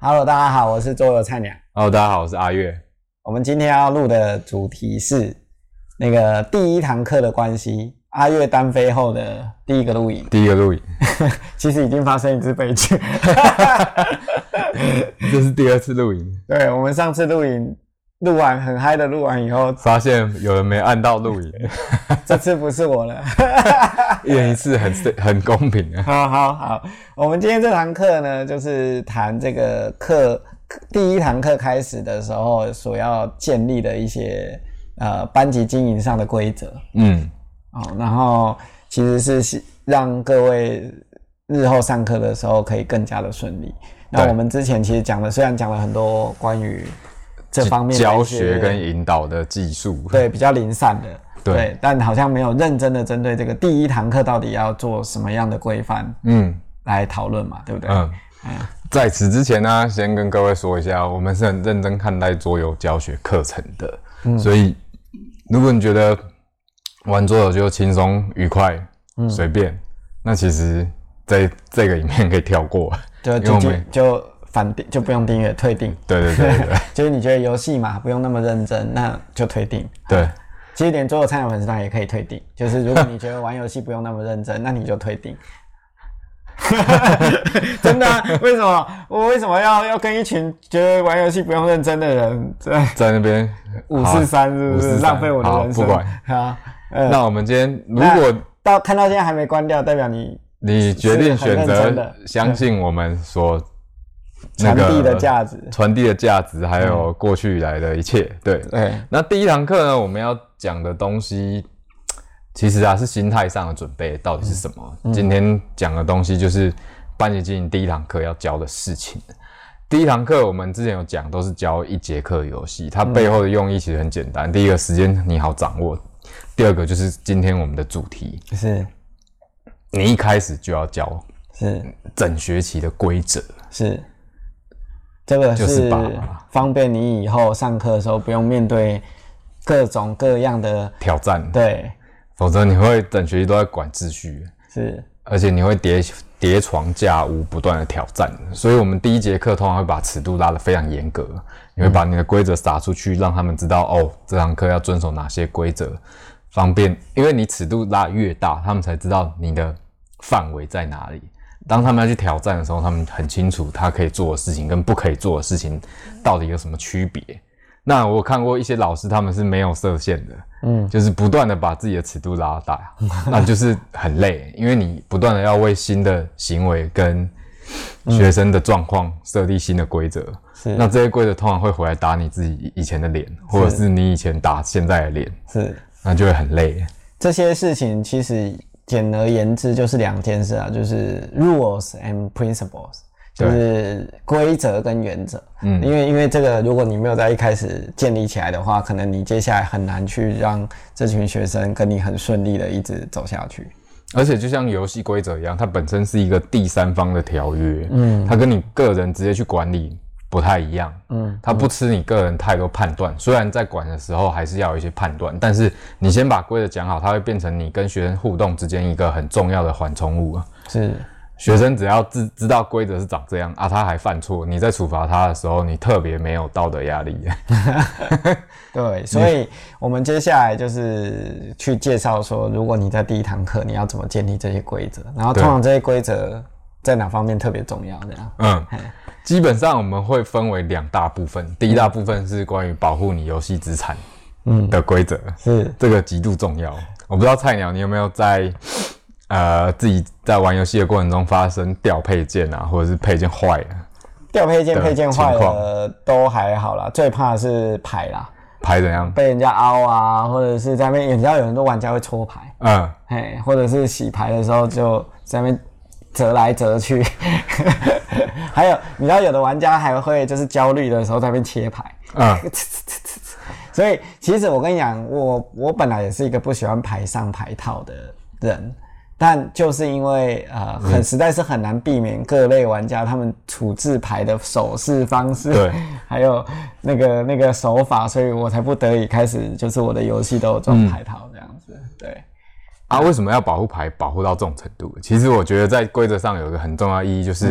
Hello， 大家好，我是桌游菜鸟。 Hello， 大家好，我是阿月。 我们今天要录的主题是那个第一堂课的关系。阿月单飞后的第一个录影，其实已经发生一次悲剧。 这是第二次录影。 对，我们上次录影录完很嗨的，录完以后发现有人没按到录影。 这次不是我了。 一人一次很公平啊。 好，我们今天这堂课呢，就是谈这个课第一堂课开始的时候所要建立的一些班级经营上的规则。然后其实是让各位日后上课的时候可以更加的顺利。那我们之前其实虽然讲了很多关于这方面的教学跟引导的技术， 对，比较零散的，对，但好像没有认真的针对这个第一堂课到底要做什么样的规范，来讨论嘛，对不对？ 在此之前呢，先跟各位说一下，我们是很认真看待桌游教学课程的，所以如果你觉得玩桌游就轻松愉快随便，那其实在这个影片可以跳过，就不用订阅，退订。对， 就是你觉得游戏嘛不用那么认真，那就退订。 对， 其实连桌游菜鸟粉丝团也可以退订，就是如果你觉得玩游戏不用那么认真，那你就退订。真的啊？我为什么要跟一群觉得玩游戏不用认真的人在那边 543是不是浪费我的人生？ 不管。那我们今天如果看到现在还没关掉，代表你决定选择相信我们所传递的价值，还有过去以来的一切。对。那第一堂课呢，我们要讲的东西，其实是心态上的准备到底是什么？今天讲的东西就是班级经营第一堂课要教的事情。第一堂课我们之前有讲，都是教1节课游戏，它背后的用意其实很简单。第一个，时间你好掌握；第二个，就是今天我们的主题是， 你一开始就要教是整学期的规则， 是这个是方便你以后上课的时候不用面对各种各样的挑战。 对， 否则你会整学期都在管秩序， 是， 而且你会叠床架屋，不断的挑战。所以我们第一节课通常会把尺度拉得非常严格，你会把你的规则撒出去，让他们知道这堂课要遵守哪些规则，方便，因为你尺度拉越大，他们才知道你的范围在哪里。当他们要去挑战的时候，他们很清楚他可以做的事情跟不可以做的事情到底有什么区别。那我看过一些老师，他们是没有设限的，就是不断的把自己的尺度拉大，那就是很累，因为你不断的要为新的行为跟学生的状况设立新的规则，那这些规则通常会回来打你自己以前的脸，或者是你以前打现在的脸，那就会很累。这些事情其实简而言之就是2件事啊，就是 rules and principles。就是规则跟原则，因为这个如果你没有在一开始建立起来的话，可能你接下来很难去让这群学生跟你很顺利的一直走下去。 而且就像游戏规则一样，它本身是一个第三方的条约，它跟你个人直接去管理不太一样，它不吃你个人太多判断。虽然在管的时候还是要有一些判断，但是你先把规则讲好，它会变成你跟学生互动之间一个很重要的缓冲物。 是。 学生只要知道规则是长这样他还犯错，你在处罚他的时候，你特别没有道德压力。 对，所以我们接下来就是去介绍说，如果你在第一堂课，你要怎么建立这些规则，然后通常这些规则在哪方面特别重要？这样， 基本上我们会分为2大部分，第一大部分是关于保护你游戏资产的规则，是这个极度重要。我不知道菜鸟你有没有在自己在玩游戏的过程中发生掉配件啊，或者是配件坏了。 掉配件坏了都还好啦，最怕的是牌啦。 牌怎样？ 被人家凹啊，或者是在那边，你知道有很多玩家会搓牌，或者是洗牌的时候就在那边折来折去。还有你知道有的玩家还会就是焦虑的时候在那边切牌，所以其实我跟你讲，我本来也是一个不喜欢牌上牌套的人。但就是因为实在是很难避免各类玩家他们处置牌的手势方式，对，还有那个手法，所以我才不得已开始就是我的游戏都有装牌套这样子，对。 为什么要保护牌保护到这种程度？其实我觉得在规则上有一个很重要的意义，就是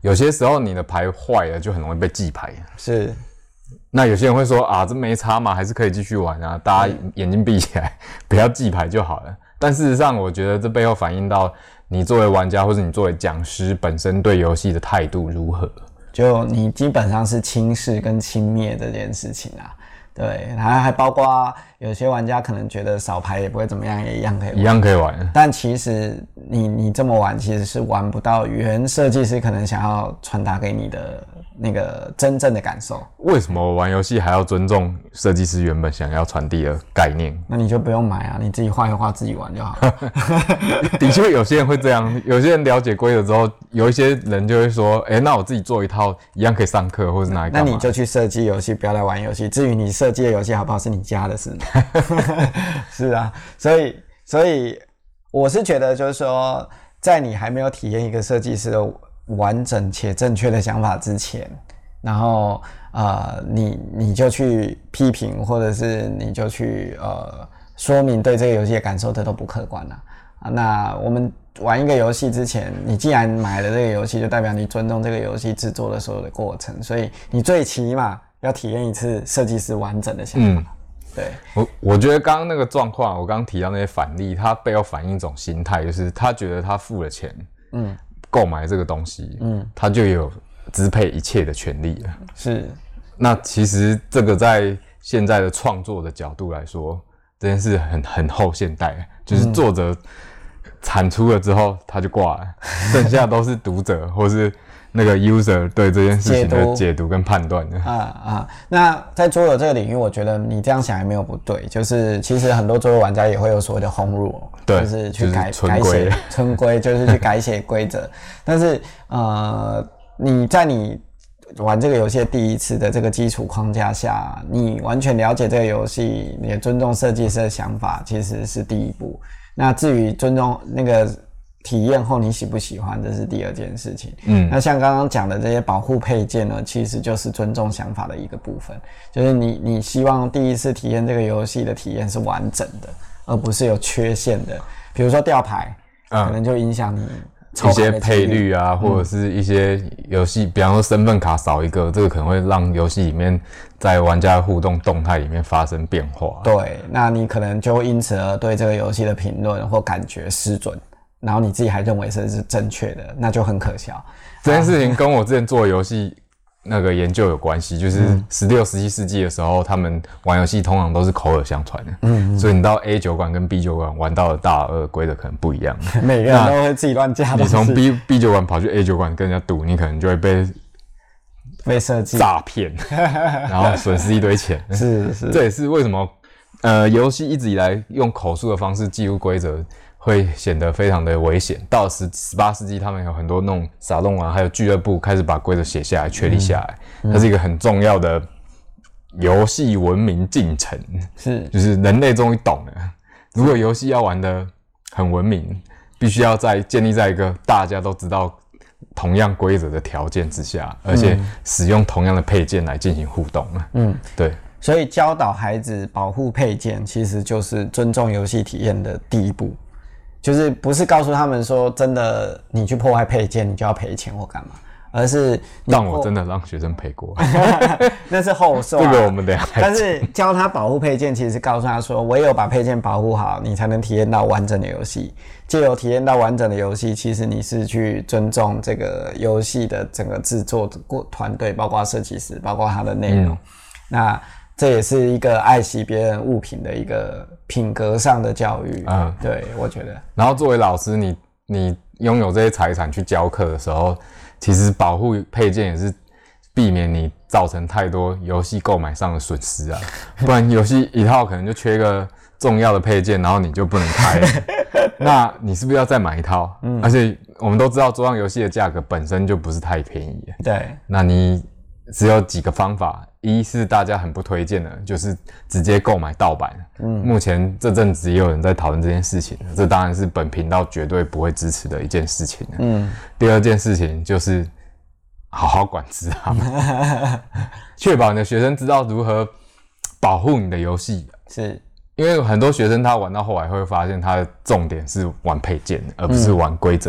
有些时候你的牌坏了，就很容易被记牌。 是。 那有些人会说啊，这没差嘛，还是可以继续玩啊，大家眼睛闭起来，不要记牌就好了。但事实上，我觉得这背后反映到你作为玩家或者你作为讲师本身对游戏的态度如何。 就你基本上是轻视跟轻蔑这件事情啊。对，还包括有些玩家可能觉得少牌也不会怎么样，也一样可以玩。但其实你这么玩，其实是玩不到原设计师可能想要传达给你的那个真正的感受。 为什么玩游戏还要尊重设计师原本想要传递的概念？ 那你就不用买啊，你自己画一画自己玩就好了。 的确有些人会这样，有些人了解规则之后，有一些人就会说，那我自己做一套一样可以上课或是哪里干嘛。 那你就去设计游戏，不要来玩游戏。至于你设计的游戏好不好是你家的事。是啊，所以我是觉得就是说，在你还没有体验一个设计师的完整且正确的想法之前，然后你就去批评，或者是你就去说明对这个游戏的感受，这都不客观啊。那我们玩一个游戏之前，你既然买了这个游戏，就代表你尊重这个游戏制作的所有的过程，所以你最起码要体验一次设计师完整的想法。对， 我觉得刚刚那个状况，我刚刚提到那些反例，它背后反映一种心态，就是他觉得他付了钱，购买这个东西，他就有支配一切的权利了。 是， 那其实这个在现在的创作的角度来说，这件事很后现代，就是作者产出了之后他就挂了，剩下都是读者或是那个 user 对这件事情的解读跟判断的。 那在桌游这个领域，我觉得你这样想也没有不对，就是其实很多桌游玩家也会有所谓的 home rule， 对， 就是去改写村规，就是去改写规则。但是你在你玩这个游戏的第一次的这个基础框架下，你完全了解这个游戏，你也尊重设计师的想法，其实是第一步。那至于尊重那个体验后你喜不喜欢，这是第二件事情。那像刚刚讲的这些保护配件呢，其实就是尊重想法的一个部分，就是你希望第一次体验这个游戏的体验是完整的，而不是有缺陷的。比如说掉牌，可能就影响你一些配率啊，或者是一些游戏，比方说身份卡少一个，这个可能会让游戏里面在玩家的互动动态里面发生变化。 对，那你可能就因此而对这个游戏的评论或感觉失准，然后你自己还认为这是正确的，那就很可笑。 这件事情跟我之前做的游戏那个研究有关系，就是16、17世纪的时候，他们玩游戏通常都是口耳相传的，所以你到 A 酒馆跟 B 酒馆玩到的大二规则可能不一样， 每个人都会自己乱加东西。 你从 B 酒馆跑去 A 酒馆跟人家赌，你可能就会被设计诈骗，然后损失一堆钱。 是， 这也是为什么游戏一直以来用口述的方式记录规则，会显得非常的危险。到18世纪，他们有很多那种沙龙啊，还有俱乐部开始把规则写下来、确立下来，它是一个很重要的游戏文明进程。就是人类终于懂了，如果游戏要玩得很文明，必须要建立在一个大家都知道同样规则的条件之下，而且使用同样的配件来进行互动。对。 所以教导孩子保护配件，其实就是尊重游戏体验的第一步。就是不是告诉他们说真的你去破坏配件你就要赔钱或干嘛，而是但我真的让学生赔过那是后说这个我们等一下但是教他保护配件其实是告诉他说唯有把配件保护好你才能体验到完整的游戏，藉由体验到完整的游戏，其实你是去尊重这个游戏的整个制作团队，包括设计师，包括它的内容。那这也是一个爱惜别人物品的一个品格上的教育。对，我觉得。 然后作为老师，你拥有这些财产去教课的时候，其实保护配件也是避免你造成太多游戏购买上的损失啊。不然游戏一套可能就缺个重要的配件，然后你就不能开了那你是不是要再买一套？而且我们都知道桌上游戏的价格本身就不是太便宜。 对。 那你只有几个方法，一是大家很不推荐的，就是直接购买盗版。目前这阵子也有人在讨论这件事情，这当然是本频道绝对不会支持的一件事情。第二件事情就是好好管制他们，确保你的学生知道如何保护你的游戏。 是因为很多学生他玩到后来会发现，他的重点是玩配件，而不是玩规则。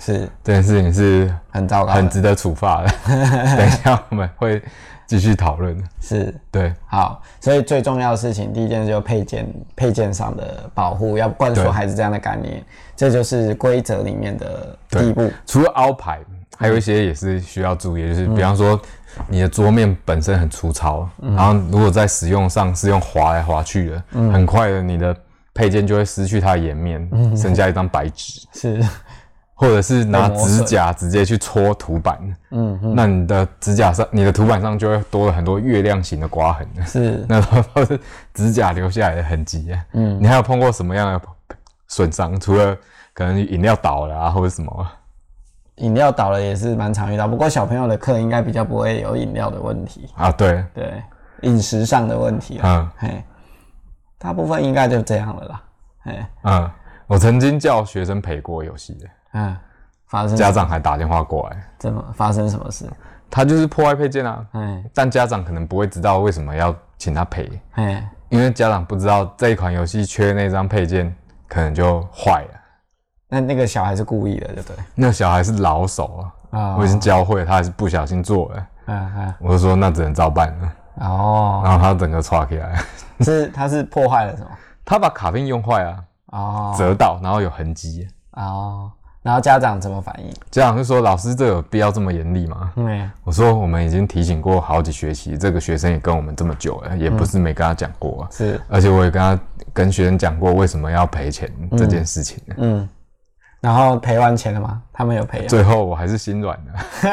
是这件事情是很糟糕， 很值得处罚的。等一下我们会继续讨论。 是， 对， 好，所以最重要的事情，第一件就是配件上的保护，要灌输孩子这样的概念，这就是规则里面的第一步。 除了凹排，还有一些也是需要注意，就是比方说你的桌面本身很粗糙，然后如果在使用上是用滑来滑去的，很快的你的配件就会失去它的颜面，剩下一张白纸。 是。 或者是拿指甲直接去戳涂板，那你的指甲上、你的涂板上就会多了很多月亮形的刮痕， 是， 那都是指甲留下来的痕迹。你还有碰过什么样的损伤？除了可能饮料倒了啊，或者什么？ 饮料倒了也是蛮常遇到，不过小朋友的课应该比较不会有饮料的问题啊。对， 饮食上的问题啦，大部分应该就这样了啦。 我曾经叫学生赔过游戏的。 发生家长还打电话过来， 怎么发生什么事？ 他就是破坏配件啊，但家长可能不会知道为什么要请他赔，因为家长不知道这一款游戏缺那张配件，可能就坏了。 那个小孩是故意的，对不对？ 那个小孩是老手啊，我已经教会他还是不小心做了，我就说那只能照办了。然后他整个岔起来， 他是破坏了什么？ 他把卡片用坏啊，折到，然后有痕迹。 然后家长怎么反应？ 家长就说：“老师，这有必要这么严厉吗？”我说：“我们已经提醒过好几学期，这个学生也跟我们这么久了，也不是没跟他讲过。 是， 而且我也跟学生讲过为什么要赔钱这件事情。 然后赔完钱了吗？他们有赔。 最后我还是心软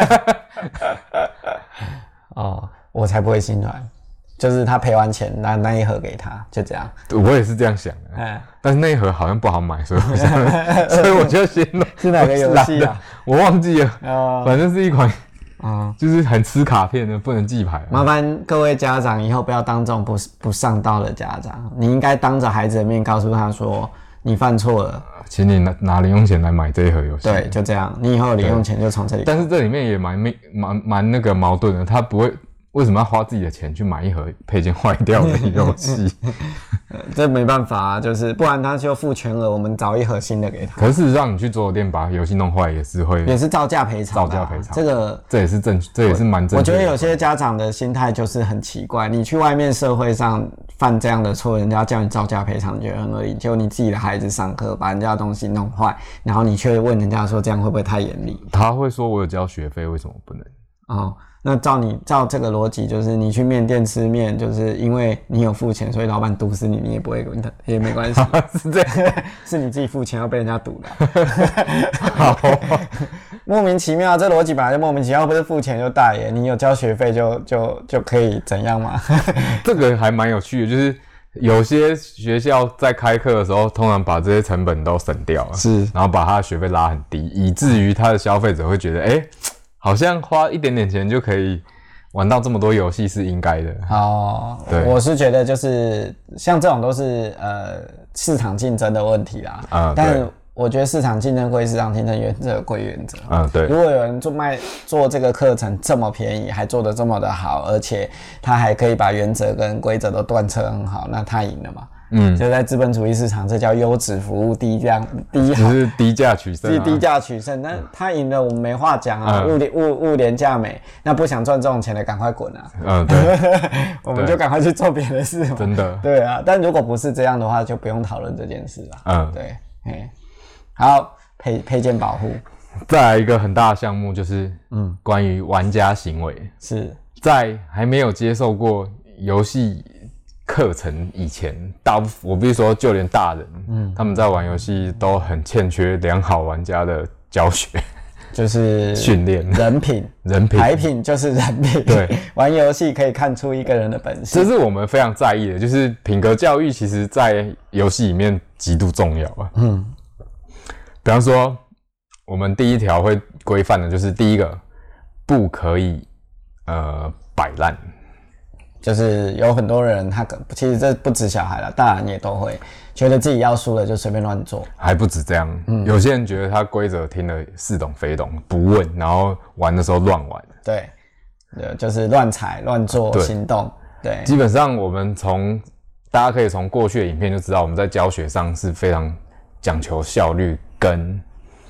了。我才不会心软。就是他赔完钱拿那一盒给他，就这样。 我也是这样想的，但是那一盒好像不好买，所以我就心软。 是哪个游戏啊？ 我忘记了，反正是一款，就是很吃卡片的，不能记牌。 麻烦各位家长以后不要当这种不上道的家长，你应该当着孩子的面告诉他说你犯错了， 请你拿零用钱来买这一盒游戏。 对，就这样，你以后零用钱就从这里。 但是这里面也蛮那个矛盾的，他不会。为什么要花自己的钱去买一盒配件坏掉的游戏？ 这没办法啊，就是不然他就付全额，我们找一盒新的给他。 可是事实上，你去桌游店把游戏弄坏也是照价赔偿。这也是蛮正确的。 我觉得有些家长的心态就是很奇怪，你去外面社会上犯这样的错，人家叫你照价赔偿，你觉得很合理，结果你自己的孩子上课把人家的东西弄坏，然后你却问人家说这样会不会太严厉？ 他会说我有交学费，为什么不能？ 那照这个逻辑，就是你去面店吃面，就是因为你有付钱，所以老板毒死你，你也不会问他，也没关系。 是这样， 是你自己付钱要被人家毒的。好，莫名其妙，这逻辑本来就莫名其妙，不是付钱就大爷，你有交学费就可以怎样吗？ 这个还蛮有趣的，就是有些学校在开课的时候，通常把这些成本都省掉了， 是， 然后把他的学费拉很低，以至于他的消费者会觉得，好像花一点点钱就可以玩到这么多游戏是应该的。对， 我是觉得就是像这种都是市场竞争的问题啦。但我觉得市场竞争归市场竞争，原则归原则。 对。 如果有人做这个课程这么便宜，还做得这么的好，而且他还可以把原则跟规则都贯彻很好，那他赢了嘛？就在资本主义市场，这叫优质服务只是低价取胜， 低价取胜。那他赢了，我们没话讲啊，物廉价美。那不想赚这种钱的，赶快滚啊！ 对， 我们就赶快去做别的事嘛。 真的， 对啊。但如果不是这样的话，就不用讨论这件事了。对，好，配件保护。 再来一个很大的项目，就是关于玩家行为。 是在还没有接受过游戏课程以前，我必须说，就连大人，他们在玩游戏都很欠缺良好玩家的教学， 就是训练人品，牌品就是人品。对，玩游戏可以看出一个人的本事， 这是我们非常在意的，就是品格教育，其实在游戏里面极度重要啊。比方说，我们第一条会规范的就是第一个，不可以摆烂。 就是有很多人，其实这不止小孩啦，大人也都会觉得自己要输了就随便乱做。 还不止这样，有些人觉得他规则听得似懂非懂，不问，然后玩的时候乱玩。 对，就是乱踩、乱做、行动。对， 基本上我们大家可以从过去的影片就知道，我们在教学上是非常讲求效率跟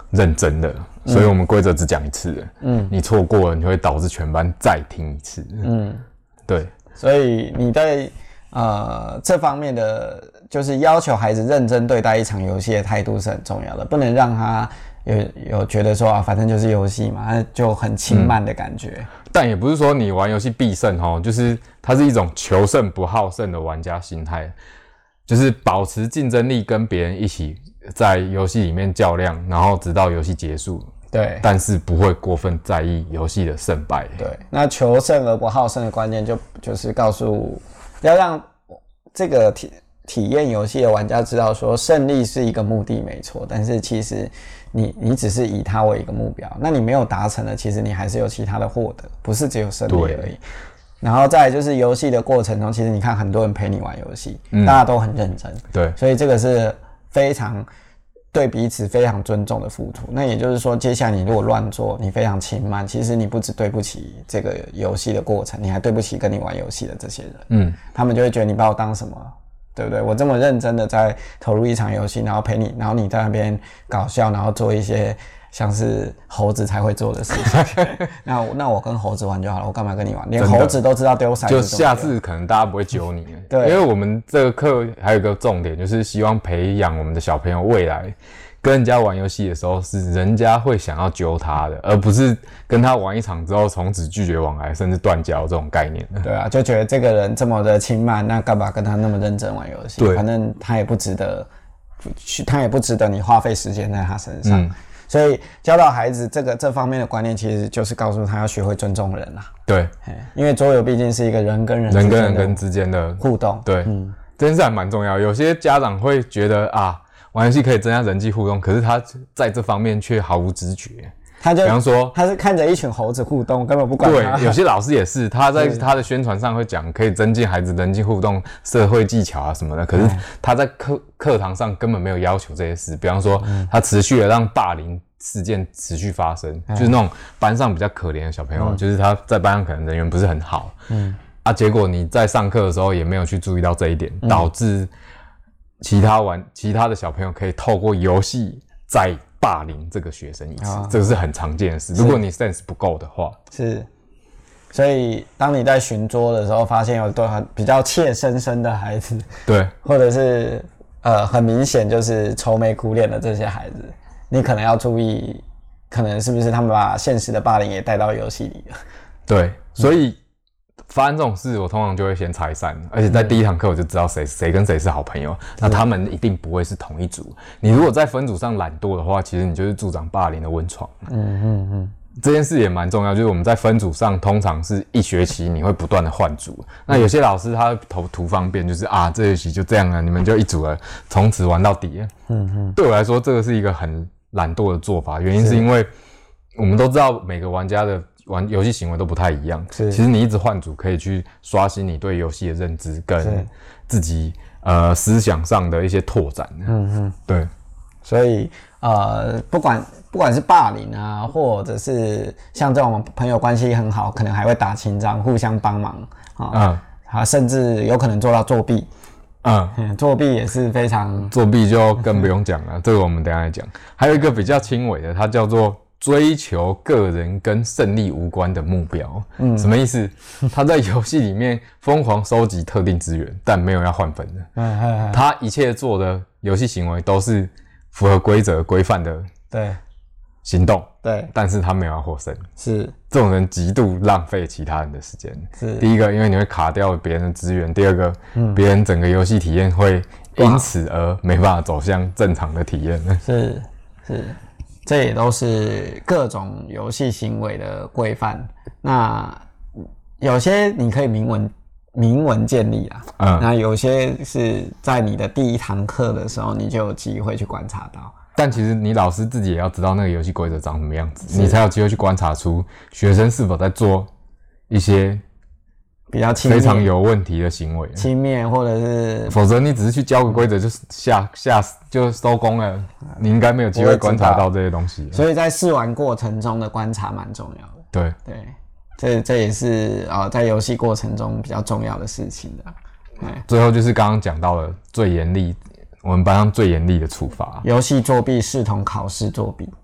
认真的，所以我们规则只讲一次的。你错过了，你会导致全班再听一次。对。 所以你对这方面的就是要求孩子认真对待一场游戏的态度是很重要的，不能让他有觉得说反正就是游戏嘛，就很轻慢的感觉。 但也不是说你玩游戏必胜哦，就是它是一种求胜不好胜的玩家心态，就是保持竞争力，跟别人一起在游戏里面较量，然后直到游戏结束。 对， 但是不会过分在意游戏的胜败。 对，那求胜而不好胜的关键就是告诉要让这个体验游戏的玩家知道说，胜利是一个目的没错，但是其实你只是以它为一个目标，那你没有达成的，其实你还是有其他的获得，不是只有胜利而已。然后再来就是游戏的过程中，其实你看很多人陪你玩游戏，大家都很认真， 对， 所以这个是非常对彼此非常尊重的付出。那也就是说，接下来你如果乱做，你非常轻慢，其实你不只对不起这个游戏的过程，你还对不起跟你玩游戏的这些人。他们就会觉得你把我当什么？对不对？我这么认真的在投入一场游戏，然后陪你，然后你在那边搞笑，然后做一些像是猴子才会做的事情。那我跟猴子玩就好了，我干嘛跟你玩？连猴子都知道丢骰子， 就下次可能大家不会揪你。对，因为我们这个课还有一个重点，就是希望培养我们的小朋友未来跟人家玩游戏的时候，是人家会想要揪他的，而不是跟他玩一场之后从此拒绝往来，甚至断交这种概念。 对啊，就觉得这个人这么的轻慢，那干嘛跟他那么认真玩游戏？反正他也不值得你花费时间在他身上。所以教导孩子这方面的观念，其实就是告诉他要学会尊重人啦。 对， 因为桌游毕竟是一个人跟人之间的互动。 对，这件事还蛮重要。有些家长会觉得玩游戏可以增加人际互动，可是他在这方面却毫无知觉。比方说， 他是看着一群猴子互动，根本不管他。 对，有些老师也是，他在他的宣传上会讲可以增进孩子人际互动、社会技巧什么的，可是他在课堂上根本没有要求这些事。比方说，他持续的让霸凌事件持续发生，就是那种班上比较可怜的小朋友，就是他在班上可能人缘不是很好，结果你在上课的时候也没有去注意到这一点，导致其他的小朋友可以透过游戏在霸凌这个学生一次，这个是很常见的事。如果你 sense 不够的话， 是。所以当你在巡桌的时候，发现有比较怯生生的孩子， 对， 或者是很明显就是愁眉苦脸的这些孩子，你可能要注意，可能是不是他们把现实的霸凌也带到游戏里了？ 对，所以发生这种事，我通常就会先拆散，而且在第一堂课我就知道谁跟谁是好朋友，那他们一定不会是同一组。你如果在分组上懒惰的话，其实你就是助长霸凌的温床。这件事也蛮重要，就是我们在分组上通常是一学期你会不断的换组，那有些老师他图方便，就是这学期就这样了，你们就一组了，从此玩到底了。对我来说，这个是一个很懒惰的做法，原因是因为我们都知道每个玩家的玩游戏行为都不太一样，其实你一直换组可以去刷新你对游戏的认知跟自己思想上的一些拓展。对， 所以不管是霸凌啊，或者是像这种朋友关系很好，可能还会打情章，互相帮忙甚至有可能做到作弊。作弊也是非常， 作弊就更不用讲了，这个我们等一下来讲。还有一个比较轻微的，它叫做追求个人跟胜利无关的目标。什么意思？他在游戏里面疯狂收集特定资源，但没有要换分的。他一切做的游戏行为都是符合规则规范的行动，但是他没有要获胜。 是这种人极度浪费其他人的时间。是第一个，因为你会卡掉别人的资源；第二个，别人整个游戏体验会因此而没办法走向正常的体验。 是。这也都是各种游戏行为的规范。那有些你可以明文建立啦，那有些是在你的第一堂课的时候，你就有机会去观察到。 但其实你老师自己也要知道那个游戏规则长什么样子，你才有机会去观察出学生是否在做一些比较非常有问题的行为， 轻蔑或者是， 否则你只是去教个规则就就收工了，你应该没有机会观察到这些东西。 所以在试玩过程中的观察蛮重要的。对，这也是在游戏过程中比较重要的事情的。 最后就是刚刚讲到了我们班上最严厉的处罚， 游戏作弊视同考试作弊。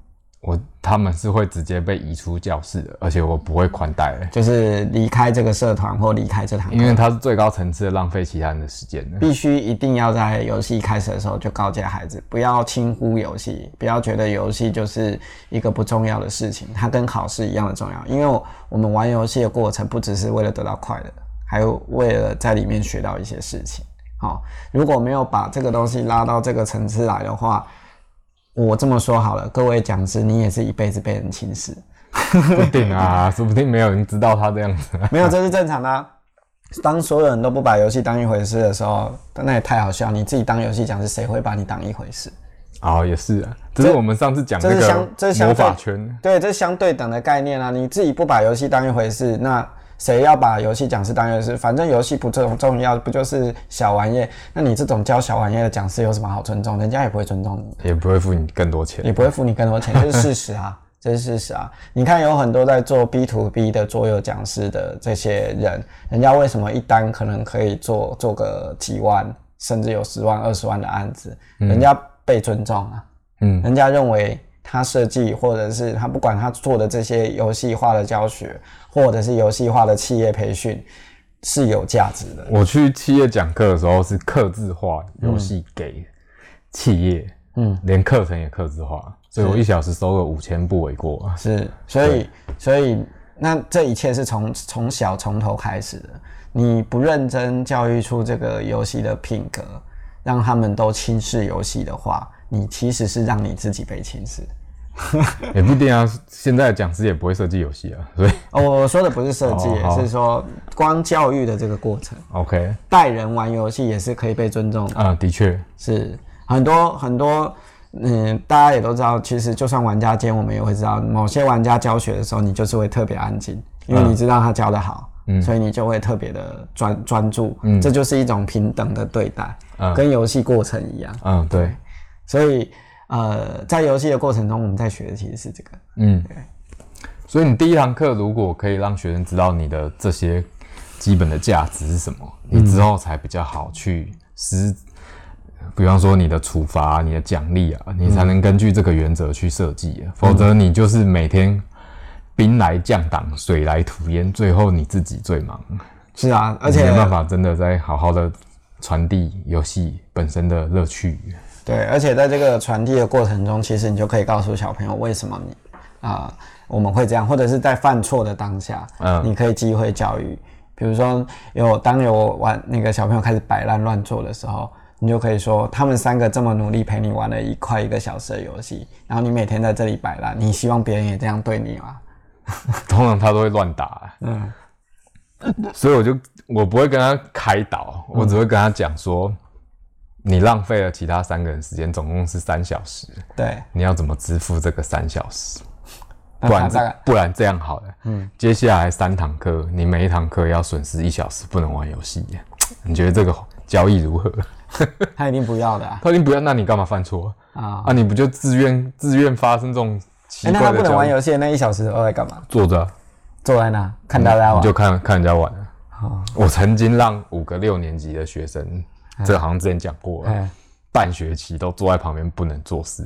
他们是会直接被移出教室的，而且我不会宽待， 就是离开这个社团或离开这堂课， 因为它是最高层次的浪费其他人的时间的。 必须一定要在游戏开始的时候就告诫孩子，不要轻忽游戏，不要觉得游戏就是一个不重要的事情，它跟考试一样的重要。因为我们玩游戏的过程不只是为了得到快乐，还有为了在里面学到一些事情。如果没有把这个东西拉到这个层次来的话，我这么说好了，各位讲师，你也是一辈子被人轻视。 不一定啊，说不定没有人知道他这样子。 没有，这是正常的啊。当所有人都不把游戏当一回事的时候，那也太好笑。你自己当游戏讲师，谁会把你当一回事？ 也是啊。这是我们上次讲那个魔法圈。 对，这是相对等的概念啊。你自己不把游戏当一回事，那谁要把游戏讲师当一回事？反正游戏不重要，不就是小玩意？那你这种教小玩意的讲师有什么好尊重？人家也不会尊重你， 也不会付你更多钱， 也不会付你更多钱，这是事实啊。这是事实啊！你看，有很多在做 B2B 的桌游讲师的这些人，人家为什么一单可能可以做个几万，甚至有10万、20万的案子？人家被尊重啊，人家认为他设计或者是他不管他做的这些游戏化的教学，或者是游戏化的企业培训是有价值的。 我去企业讲课的时候是客制化游戏给企业，连课程也客制化。所以我1小时收个5000不为过。 是，所以那这一切是从小从头开始的。你不认真教育出这个游戏的品格，让他们都轻视游戏的话，你其实是让你自己被轻视。 也不一定啊，现在的讲师也不会设计游戏啊，所以我说的不是设计，是说光教育的这个过程。 OK， 带人玩游戏也是可以被尊重的。 的确是很多。大家也都知道，其实就算玩家间，我们也会知道，某些玩家教学的时候，你就是会特别安静，因为你知道他教得好，所以你就会特别的专注，这就是一种平等的对待，跟游戏过程一样。 对。 所以在游戏的过程中，我们在学的其实是这个。对。 所以你第一堂课如果可以让学生知道你的这些基本的价值是什么，你之后才比较好去比方说你的处罚、你的奖励啊，你才能根据这个原则去设计否则你就是每天兵来将挡，水来土掩，最后你自己最忙。 是啊，而且没办法真的在好好的传递游戏本身的乐趣。 对，而且在这个传递的过程中，其实你就可以告诉小朋友为什么我们会这样，或者是在犯错的当下，你可以机会教育。比如说当有玩那个小朋友开始摆烂乱做的时候，你就可以说，他们3个这么努力陪你玩了快1个小时的游戏，然后你每天在这里摆烂，你希望别人也这样对你吗？ 通常他都会乱打。所以我不会跟他开导，我只会跟他讲说，你浪费了其他3个人时间，总共是3小时。 对， 你要怎么支付这个3小时？不然这样好了，接下来3堂课，你每一堂课要损失1小时，不能玩游戏。你觉得这个交易如何？ 他一定不要的啊！ 他一定不要，那你干嘛犯错你不就自愿发生这种奇怪的交易？ 那他不能玩游戏，那1小时都在干嘛？ 坐着， 坐在那看大家玩， 你就看人家玩我曾经让5个6年级的学生，这好像之前讲过了，半学期都坐在旁边不能做事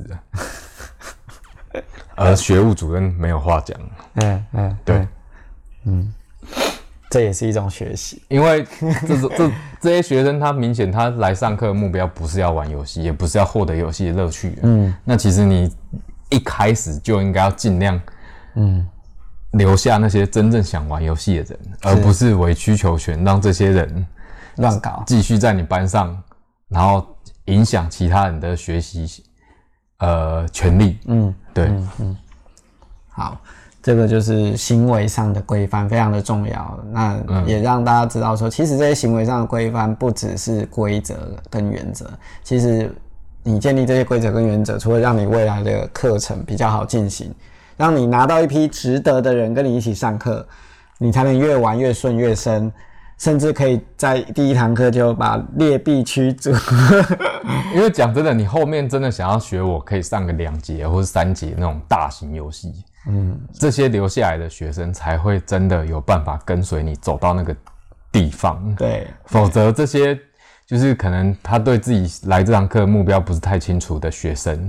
而学务主任没有话讲。对， 这也是一种学习， 因为这些学生他明显他来上课的目标不是要玩游戏，也不是要获得游戏的乐趣。那其实你一开始就应该要尽量留下那些真正想玩游戏的人，而不是委曲求全让这些人乱搞， 继续在你班上，然后影响其他人的学习权利。对。 好。这个就是行为上的规范，非常的重要。那也让大家知道说，其实这些行为上的规范不只是规则跟原则，其实你建立这些规则跟原则，除了让你未来的课程比较好进行，让你拿到一批值得的人跟你一起上课，你才能越玩越顺越深，甚至可以在第一堂课就把劣币驱逐。 因为讲真的，你后面真的想要学，我可以上个2节或是3节那种大型游戏。这些留下来的学生才会真的有办法跟随你走到那个地方。 对， 否则这些就是可能他对自己来这堂课目标不是太清楚的学生，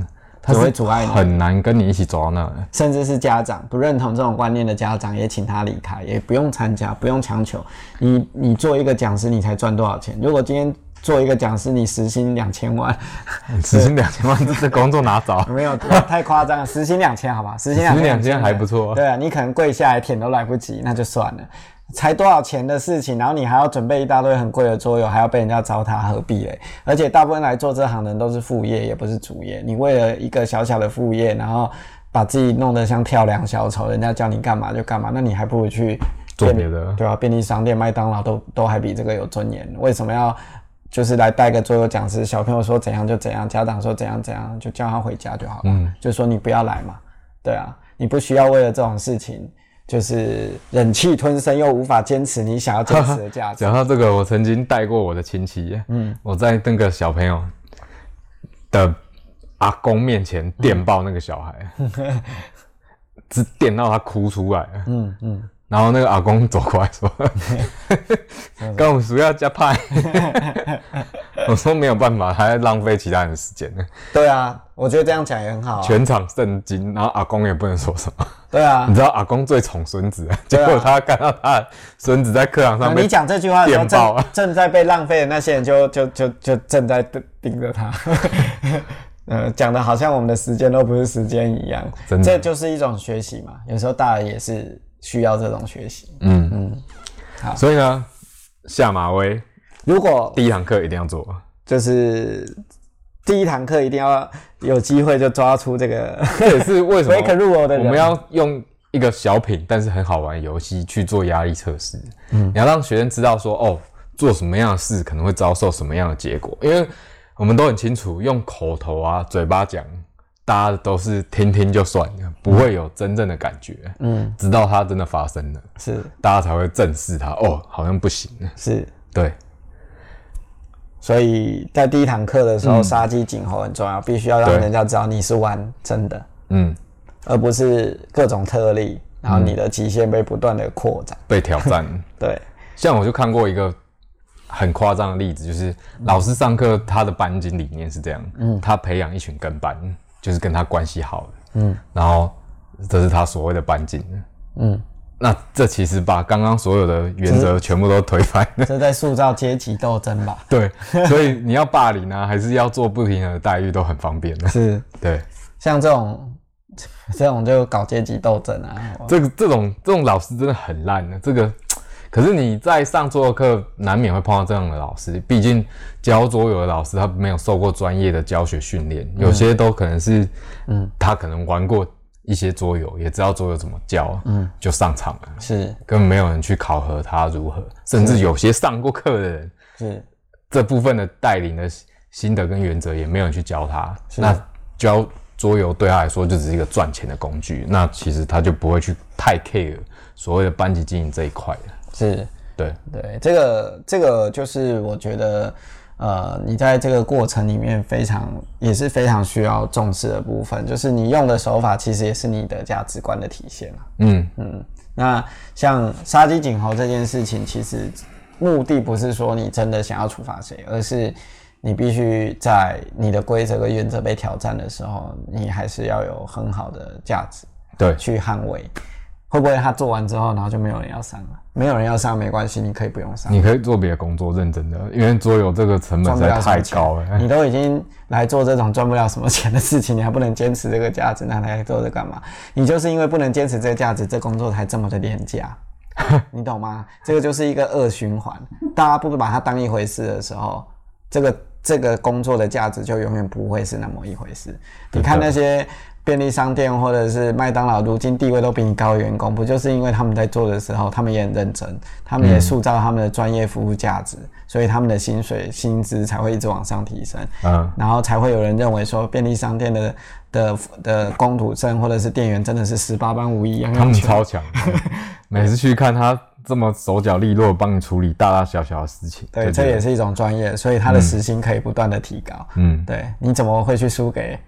只会阻碍你， 很难跟你一起走到那。 甚至是家长不认同这种观念的家长，也请他离开，也不用参加，不用强求。你做一个讲师，你才赚多少钱？如果今天做一个讲师，你时薪2000万， 时薪2000万，这工作哪找？ 没有太夸张了，时薪2000好吧？时薪2000 还不错。 对啊，你可能跪下来舔都来不及，那就算了。才多少钱的事情，然后你还要准备一大堆很贵的桌游，还要被人家糟蹋，何必嘞？而且大部分来做这行的人都是副业，也不是主业。你为了一个小小的副业，然后把自己弄得像跳梁小丑，人家叫你干嘛就干嘛，那你还不如去做别的， 对啊，便利商店、麦当劳都还比这个有尊严。为什么要就是来带个桌游讲师？小朋友说怎样就怎样，家长说怎样怎样，就叫他回家就好了。就说你不要来嘛，对啊，你不需要为了这种事情。就是忍气吞声又无法坚持你想要坚持的价值。 讲到这个，我曾经带过我的亲戚，我在那个小朋友的阿公面前电爆那个小孩，只电到他哭出来了。然后那个阿公走过来说：“跟我说要加派。”我说没有办法，还在浪费其他人的时间。 对啊，我觉得这样讲也很好。 全场震惊，然后阿公也不能说什么。 对啊， 你知道阿公最宠孙子，结果他看到他的孙子在课堂上被你讲这句话的时候，正在被浪费的那些人就正在盯着他。讲的好像我们的时间都不是时间一样。这就是一种学习嘛。有时候大人也是需要这种学习。 好。所以呢，下马威， 如果第一堂课一定要做， 就是第一堂课一定要有机会就抓出这个。 这也是为什么 break rule 的人， 我们要用一个小品但是很好玩的游戏去做压力测试。你要让学生知道说，哦，做什么样的事可能会遭受什么样的结果，因为我们都很清楚，用口头啊、嘴巴讲，大家都是听听就算了，不会有真正的感觉。直到它真的发生了， 是大家才会正视它。哦，好像不行了。 是， 对。 所以在第一堂课的时候，杀鸡儆猴很重要，必须要让人家知道你是玩真的，而不是各种特例，然后你的极限被不断的扩展、 被挑战。 对， 像我就看过一个很夸张的例子，就是老师上课，他的班级理念是这样，他培养一群跟班，就是跟他关系好的，然后这是他所谓的班进，那这其实把刚刚所有的原则全部都推翻了。 这在塑造阶级斗争吧？ 对，所以你要霸凌啊，还是要做不平衡的待遇，都很方便的。 是， 对， 像这种就搞阶级斗争啊。 这种老师真的很烂的。这个，可是你在上桌游课难免会碰到这样的老师，毕竟教桌游的老师他没有受过专业的教学训练，有些都可能是，他可能玩过一些桌游，也知道桌游怎么教，就上场了， 是根本没有人去考核他如何，甚至有些上过课的人， 是这部分的带领的心得跟原则也没有人去教他，那教桌游对他来说就只是一个赚钱的工具，那其实他就不会去太 care 所谓的班级经营这一块了。 是， 对， 这个就是我觉得。你在这个过程里面也是非常需要重视的部分，就是你用的手法其实也是你的价值观的体现嘛。那像杀鸡儆猴这件事情，其实目的不是说你真的想要处罚谁，而是你必须在你的规则跟原则被挑战的时候，你还是要有很好的价值， 对， 去捍卫。会不会他做完之后，然后就没有人要上了？没有人要上没关系，你可以不用上。 你可以做别的工作，认真的，因为桌游这个成本实在太高了。 你都已经来做这种赚不了什么钱的事情，你还不能坚持这个价值，那来做这干嘛？你就是因为不能坚持这个价值，这工作才这么的廉价，你懂吗？这个就是一个恶循环。大家不把它当一回事的时候，这个工作的价值就永远不会是那么一回事。你看那些便利商店或者是麦当劳，如今地位都比你高的员工，不就是因为他们在做的时候，他们也很认真，他们也塑造他们的专业服务价值，所以他们的薪资才会一直往上提升。然后才会有人认为说，便利商店的工读生或者是店员真的是18般武艺， 他们超强。每次去看他这么手脚利落，帮你处理大大小小的事情， 对，这也是一种专业，所以他的时薪可以不断的提高。对，你怎么会去输给？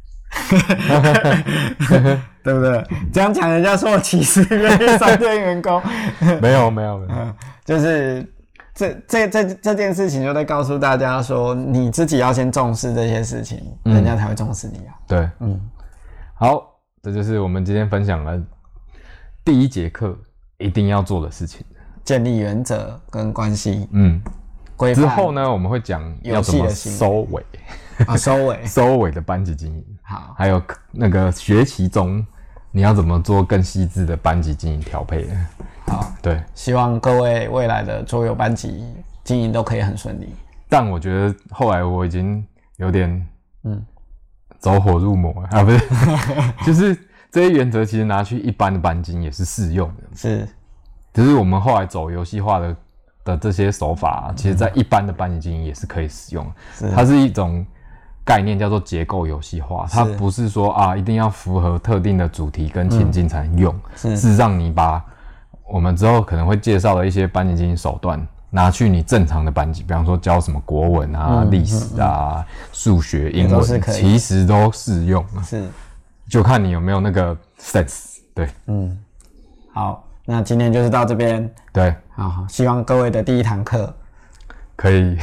对不对？这样讲人家说我歧视便利商店员工。 没有， 就是这件事情就在告诉大家说，你自己要先重视这些事情，人家才会重视你啊。 对，好，这就是我们今天分享的第一节课一定要做的事情， 建立原则跟关系。规范。 之后呢，我们会讲要怎么收尾。收尾的班级经营。 好， 还有那个学期中你要怎么做更细致的班级经营调配。 好， 对， 希望各位未来的桌游班级经营都可以很顺利。 但我觉得后来我已经有点走火入魔了啊，不是，就是这些原则其实拿去一般的班级也是适用的。 是， 只是我们后来走游戏化的这些手法，其实在一般的班级经营也是可以使用。它是一种概念叫做结构游戏化，它不是说一定要符合特定的主题跟情境才能用。事实上，你把我们之后可能会介绍的一些班级经营手段拿去你正常的班级，比方说教什么国文啊、历史啊、数学、英文，其实都适用。 是， 就看你有没有那个 sense。对， 好，那今天就是到这边。 对， 好，希望各位的第一堂课可以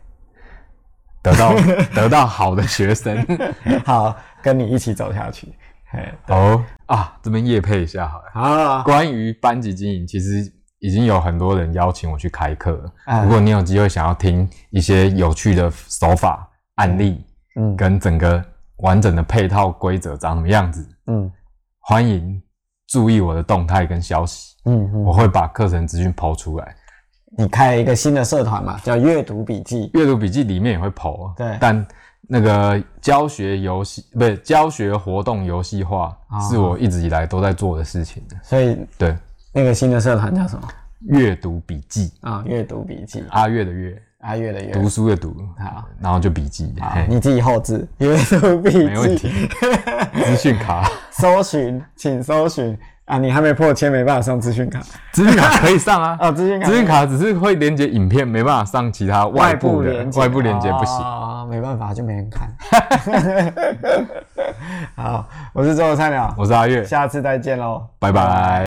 得到好的学生， 好，跟你一起走下去。 好啊，这边业配一下好了。 好， 关于班级经营，其实已经有很多人邀请我去开课了。如果你有机会想要听一些有趣的手法案例，跟整个完整的配套规则长什么样子，欢迎注意我的动态跟消息。我会把课程资讯抛出来。 你开了一个新的社团嘛，叫阅读笔记。 阅读笔记里面也会抛， 对， 但那个教学活动游戏化是我一直以来都在做的事情。 所以对， 那个新的社团叫什么？ 阅读笔记啊，阅读笔记。 阿月的月， 阿月的月， 读书的读。 好， 然后就笔记。 好，你自己后置阅读笔记， 没问题。资讯卡， 请搜寻。你还没破千，没办法上资讯卡。 资讯卡可以上啊。 资讯卡只是会连接影片，没办法上其他外部连接不行。 没办法，就没人看。好，我是周菜鸟， 我是阿月， 下次再见喽， 拜拜。